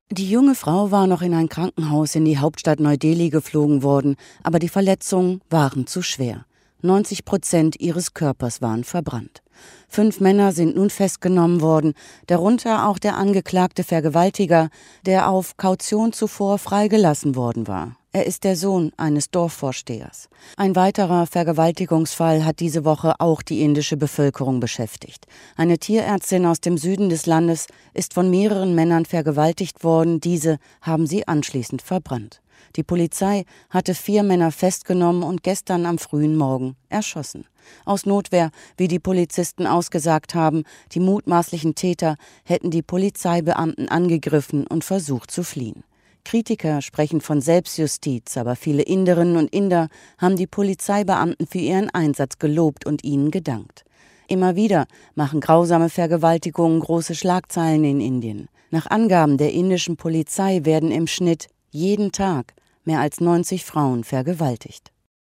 Die junge Frau war noch in ein Krankenhaus in die Hauptstadt Neu-Delhi geflogen worden, aber die Verletzungen waren zu schwer. 90% ihres Körpers waren verbrannt. 5 Männer sind nun festgenommen worden, darunter auch der angeklagte Vergewaltiger, der auf Kaution zuvor freigelassen worden war. Er ist der Sohn eines Dorfvorstehers. Ein weiterer Vergewaltigungsfall hat diese Woche auch die indische Bevölkerung beschäftigt. Eine Tierärztin aus dem Süden des Landes ist von mehreren Männern vergewaltigt worden. Diese haben sie anschließend verbrannt. Die Polizei hatte 4 Männer festgenommen und gestern am frühen Morgen erschossen. Aus Notwehr, wie die Polizisten ausgesagt haben, die mutmaßlichen Täter hätten die Polizeibeamten angegriffen und versucht zu fliehen. Kritiker sprechen von Selbstjustiz, aber viele Inderinnen und Inder haben die Polizeibeamten für ihren Einsatz gelobt und ihnen gedankt. Immer wieder machen grausame Vergewaltigungen große Schlagzeilen in Indien. Nach Angaben der indischen Polizei werden im Schnitt jeden Tag mehr als 90 Frauen vergewaltigt.